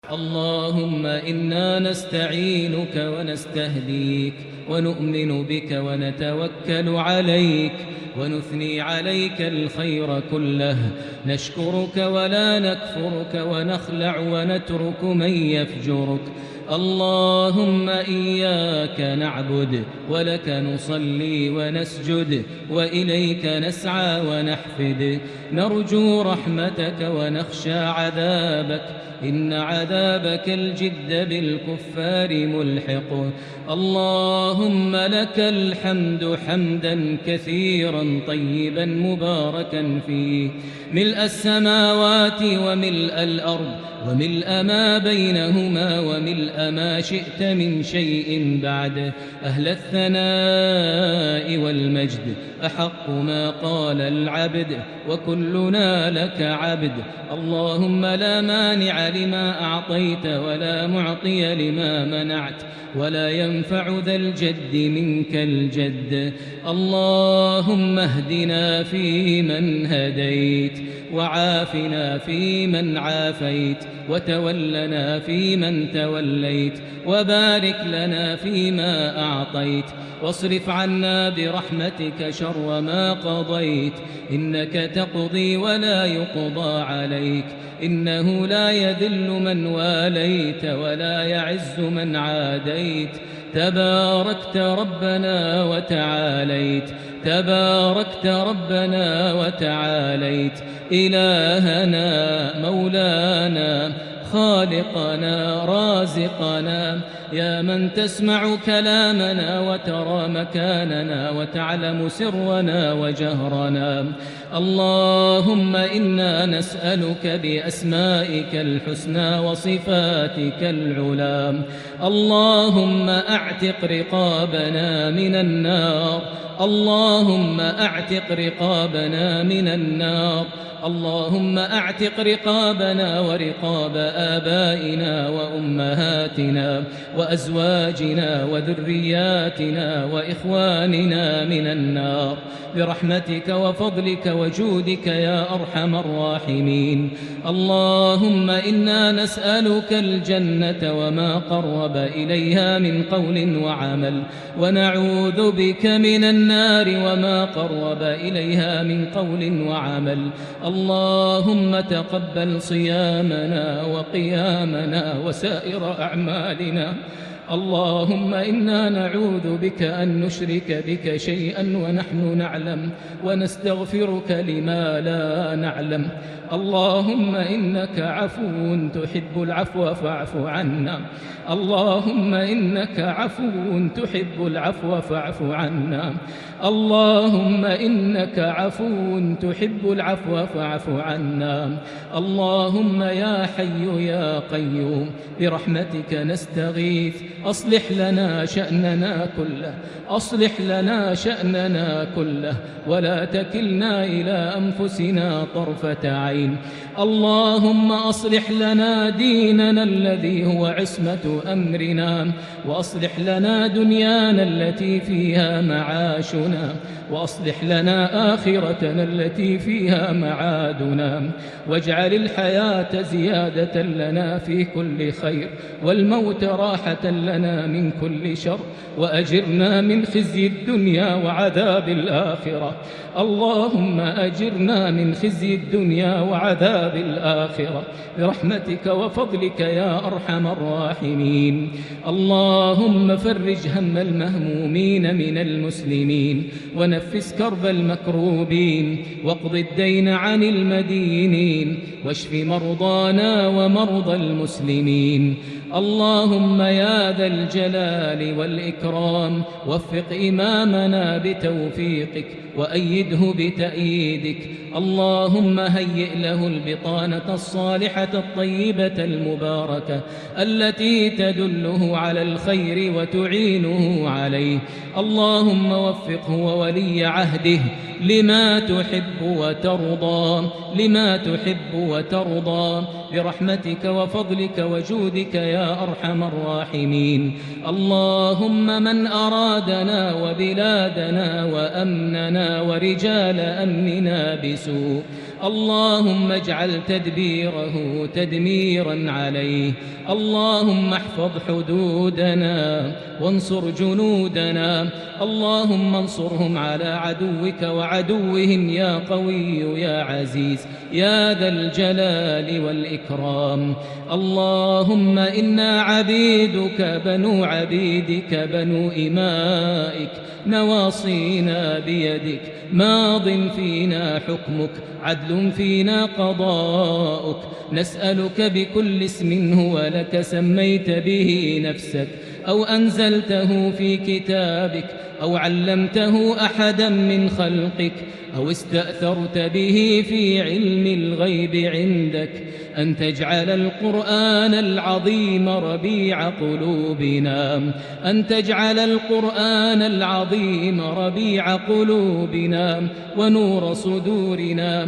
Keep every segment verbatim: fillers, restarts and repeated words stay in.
اللهم إنا نستعينك ونستهديك ونؤمن بك ونتوكل عليك ونثني عليك الخير كله، نشكرك ولا نكفرك ونخلع ونترك من يفجرك. اللهم إياك نعبد ولك نصلي ونسجد وإليك نسعى ونحفد، نرجو رحمتك ونخشى عذابك، إن عذابك الجد بالكفار ملحق. اللهم لك الحمد حمدا كثيرا طيبا مباركا فيه، ملء السماوات وملء الأرض وملء ما بينهما وملء ما شئت من شيء بعد، أهل الثناء والمجد أحق ما قال العبد وكلنا لك عبد. اللهم لا مانع لما أعطيت ولا معطي لما منعت ولا ينفع ذا الجد منك الجد. اللهم اهدنا فيمن هديت وعافنا فيمن عافيت وتولنا فيمن توليت وبارك لنا فيما أعطيت واصرف عنا برحمتك شر ما قضيت، إنك تقضي ولا يقضى عليك، إنه لا يذل من واليت ولا يعز من عاديت. تباركت ربنا وتعاليت، تباركت ربنا وتعاليت، إلهنا مولانا خالقنا رازقنا، يا من تسمع كلامنا وترى مكاننا وتعلم سرنا وجهرنا. اللهم إنا نسألك بأسمائك الحسنى وصفاتك العلى، اللهم أعتق رقابنا من النار، اللهم أعتق رقابنا من النار، اللهم أعتق رقابنا ورقاب آبائنا وأمهاتنا وأزواجنا وذرياتنا وإخواننا من النار برحمتك وفضلك وجودك يا أرحم الراحمين. اللهم إنا نسألك الجنة وما قرب إليها من قول وعمل، ونعوذ بك من النار وما قرب إليها من قول وعمل. اللهم تقبل صيامنا وقيامنا وسائر أعمالنا. اللهم إنا نعوذ بك أن نشرك بك شيئا ونحن نعلم ونستغفرك لما لا نعلم. اللهم إنك عفو تحب العفو فاعف عنا، اللهم إنك عفو تحب العفو فاعف عنا، اللهم إنك عفو تحب العفو فاعف عنا. اللهم يا حي يا قيوم برحمتك نستغيث، أصلح لنا شأننا كله، أصلح لنا شأننا كله ولا تكلنا إلى أنفسنا طرفة عين. اللهم أصلح لنا ديننا الذي هو عصمة أمرنا، وأصلح لنا دنيانا التي فيها معاشنا، وأصلح لنا آخرتنا التي فيها معادنا، واجعل الحياة زيادة لنا في كل خير والموت راحة لنا من كل شر، وأجرنا من خزي الدنيا وعذاب الآخرة. اللهم أجرنا من خزي الدنيا وعذاب الآخرة برحمتك وفضلك يا أرحم الراحمين. اللهم فرج هم المهمومين من المسلمين ونفس كرب المكروبين واقض الدين عن المدينين واشف مرضانا ومرضى المسلمين. اللهم يا ذا الجلال والإكرام وفق إمامنا بتوفيقك وأيده بتأييدك. اللهم هيئ له البطانة الصالحة الطيبة المباركة التي تدله على الخير وتعينه عليه. اللهم وفقه وولي عهده لما تحب وترضى، لما تحب وترضى برحمتك وفضلك وجودك يا أرحم الراحمين. اللهم من أرادنا وبلادنا وأمننا ورجال أمننا بسوء، اللهم اجعل تدبيره تدميرا عليه. اللهم احفظ حدودنا وانصر جنودنا. اللهم انصرهم على عدوك وعدوهم يا قوي يا عزيز يا ذا الجلال والإكرام. اللهم إنا عبيدك بنو عبيدك بنو إمائك نواصينا بيدك ماض فينا حكمك عدل فينا قضاؤك. نسألك بكل اسم هو لك سميت به نفسك أو أنزلته في كتابك أو علمته أحدا من خلقك أو استأثرت به في علم الغيب عندك أن تجعل القرآن العظيم ربيع قلوبنا أن تجعل القرآن العظيم ربيع قلوبنا ونور صدورنا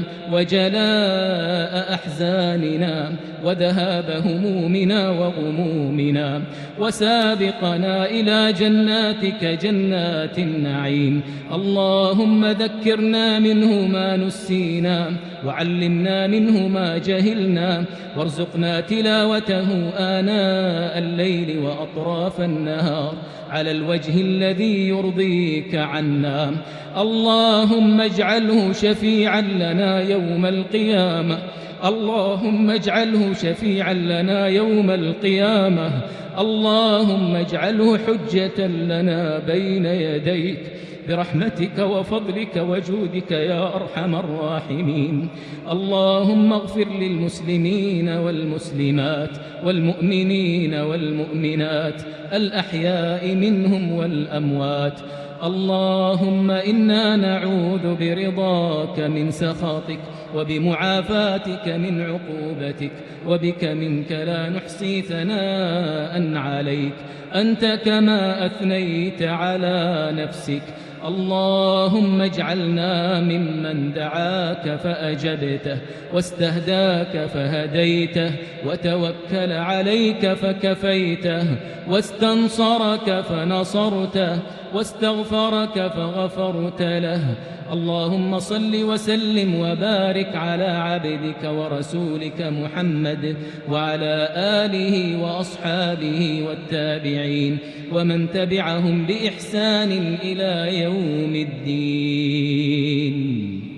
وجلاء أحزاننا وذهاب همومنا وغمومنا وسابقنا إلى جناتك جنات النعيم. اللهم ذكرنا منه ما نسينا وعلمنا منه ما جهلنا وارزقنا تلاوته آناء الليل وأطراف النهار على الوجه الذي يرضيك عنا. اللهم اجعله شفيعا لنا يوم القيامة اللهم اجعله شفيعا لنا يوم القيامة. اللهم اجعله حجة لنا بين يديك برحمتك وفضلك وجودك يا أرحم الراحمين. اللهم اغفر للمسلمين والمسلمات والمؤمنين والمؤمنات الأحياء منهم والأموات. اللهم إنا نعوذ برضاك من سخطك وبمعافاتك من عقوبتك وبك منك لا نحصي ثناء عليك أنت كما أثنيت على نفسك. اللهم اجعلنا ممن دعاك فأجبته واستهداك فهديته وتوكل عليك فكفيته واستنصرك فنصرته واستغفرك فغفرت له. اللهم صل وسلم وبارك على عبدك ورسولك محمد وعلى آله وأصحابه والتابعين ومن تبعهم بإحسان إلى يوم الدين.